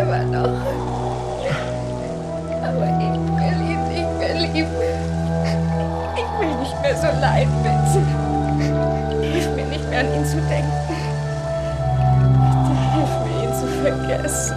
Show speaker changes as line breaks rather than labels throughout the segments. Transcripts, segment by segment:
immer noch. Aber ich will ihn nicht mehr lieben. Ich will nicht mehr so leiden, bitte. Hilf mir nicht mehr an ihn zu denken. Bitte hilf mir, ihn zu vergessen.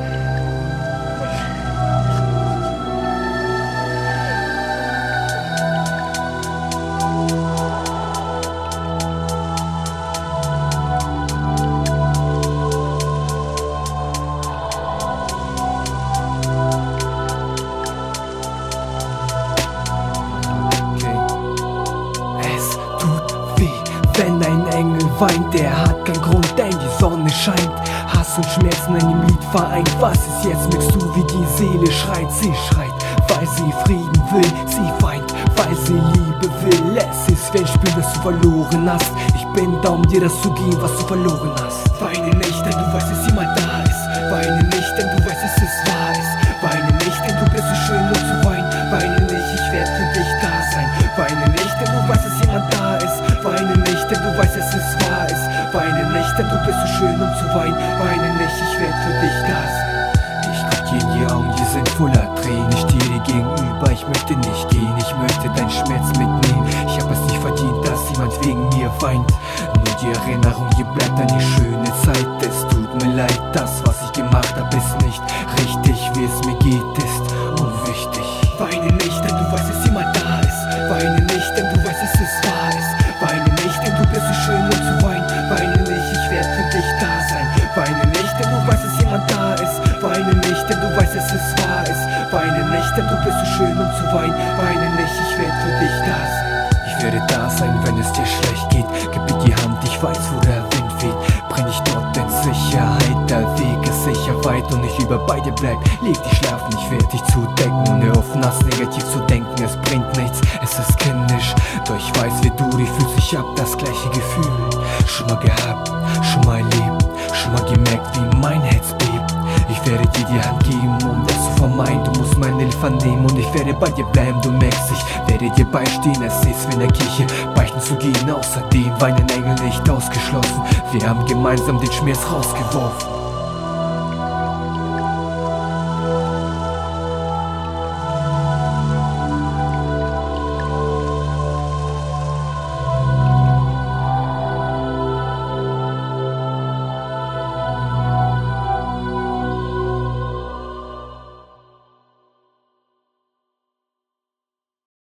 Wenn ein Engel weint, der hat keinen Grund, denn die Sonne scheint. Hass und Schmerzen in dem Lied vereint. Was ist jetzt, merkst du, wie die Seele schreit? Sie schreit, weil sie Frieden will. Sie weint, weil sie Liebe will. Es ist wie ein Spiel, das du verloren hast. Ich bin da, um dir das zu geben, was du verloren hast. Weine nicht, denn du weißt, dass jemand da ist. Weine nicht, denn du weißt, dass es wahr ist. Weine nicht, denn du bist so schön, um zu weinen. Weine nicht, ich werde für dich da sein. Weine nicht, denn du weißt, dass jemand da ist. Weine nicht, denn du weißt, dass es wahr ist. Weine nicht, denn du bist so schön, um zu weinen. Weine nicht, ich werde für dich da sein. Ich guck dir in die Augen, die sind voller Tränen. Ich stehe dir gegenüber, ich möchte nicht gehen. Ich möchte deinen Schmerz mitnehmen. Ich hab es nicht verdient, dass jemand wegen mir weint. Nur die Erinnerung, hier bleibt an die schöne Zeit. Es tut mir leid, das, was ich gemacht hab, ist nicht richtig. Wie es mir geht, ist unwichtig. Weine nicht, denn du weißt, dass jemand da ist. Weine nicht, denn du weißt, dass es wahr ist. Weine nicht, denn du bist so schön, um zu weinen. Weine nicht, ich werde für dich da sein. Weine nicht, denn du weißt, dass jemand da ist. Weine nicht, denn du weißt, dass es wahr ist. Weine nicht, denn du bist so schön, um zu weinen. Weine nicht, ich werde für dich da sein. Ich werde da sein, wenn es dir schlecht geht. Gib mir die Hand, ich weiß, wo der Wind weht. Bring dich dort in Sicherheit. Der Weg ist sicher weit und ich lieber bei dir bleib. Leg dich schlafen, ich werde dich zudecken. Und hör auf, nass negativ zu denken, es bringt nichts, es ist kindisch. Doch ich weiß, wie du dich fühlst, ich hab das gleiche Gefühl. Schon mal gehabt, schon mal erlebt, schon mal gemerkt, wie mein Herz bebt. Ich werde dir die Hand geben, um das zu vermeiden. Du musst meine Hilfe annehmen und ich werde bei dir bleiben. Du merkst, ich werde dir beistehen. Es ist wie in der Kirche, beichten zu gehen. Außerdem war ein Engel nicht ausgeschlossen. Wir haben gemeinsam den Schmerz rausgeworfen.